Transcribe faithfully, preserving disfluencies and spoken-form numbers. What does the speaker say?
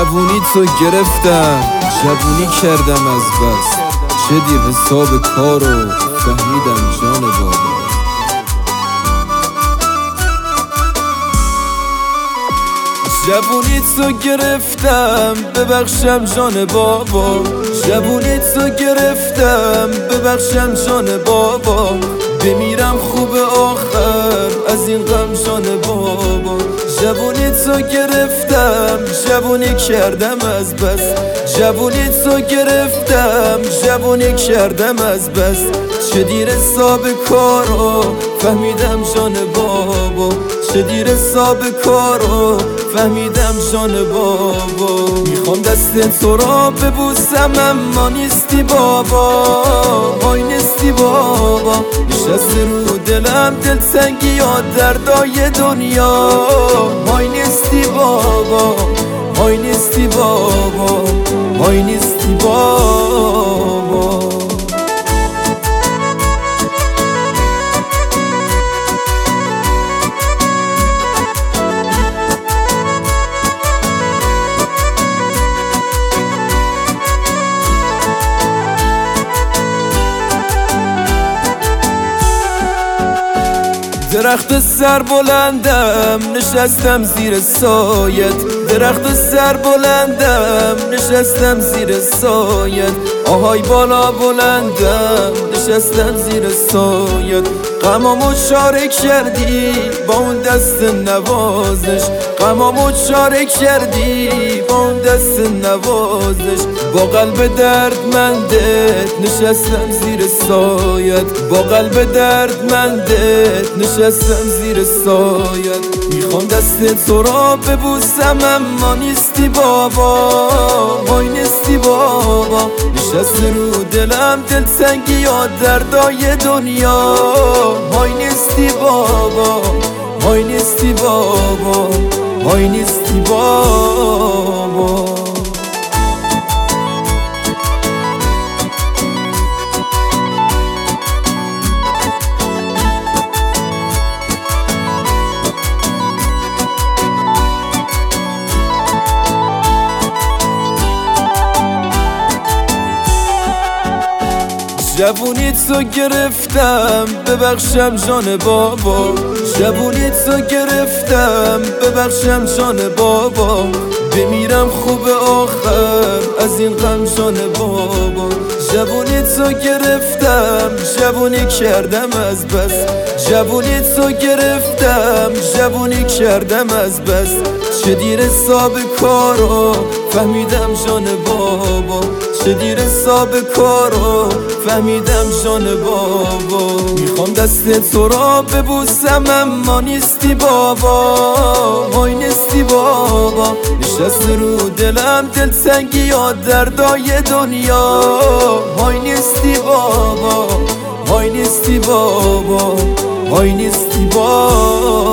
جوونی تو گرفتم، جوونی کردم از بس. چه دیر حساب کارو فهمیدم جان بابا. جوونی تو گرفتم ببخشم جان بابا. جوونی تو گرفتم ببخشم جان بابا. بمیرم خوب آخر از این غم جان بابا. جوونی تو گرفتم، جوونی کردم از بس. جوونی تو گرفتم، جوونی کردم از بس. چه دیر حساب کارو فهمیدم جان بابا. چه دیر حساب کارو فهمیدم جان بابا. میخوام دست تو را ببوسم اما نیستی بابا. وای نیستی بابا. نشسته رو دلم دلتنگی یا دردای دنیا. وای نیستی بابا، وای نیستی بابا، وای نیستی بابا. درخت سر بلندم نشستم زیر سایت. درخت سر بلندم نشستم زیر سایت. آهای بالا بلندم نشستم زیر سایت. غمامو شارک کردی با اون دست نوازش. غمامو شارک کردی با اون دست نوازش. با قلب دردمندت نشستم زیر سایت. با قلب دردمندت نشستم زیر سایت. میخوام دست تو را ببوسم اما نیستی بابا. وای نیستی بابا. نشسته رو دلم دلتنگی یا دردای دنیا. وای نیستی بابا، وای نیستی بابا، وای نیستی بابا. جوونی تو گرفتم ببخشم جان بابا. جوونی تو گرفتم ببخشم جان بابا. بمیرم خوب آخر از این غم جان بابا. جوونی تو گرفتم، جوونی کردم از بس. جوونی تو گرفتم، جوونی کردم از بس. چه دیر حساب کارو فهمیدم جان بابا. چه دیر حساب کارو فهمیدم جان بابا. میخوام دست تو را ببوسم اما نیستی بابا. وای نیستی بابا. نشسته رو دلم دلتنگی یا دردای دنیا. وای نیستی بابا، وای نیستی بابا، وای نیستی بابا.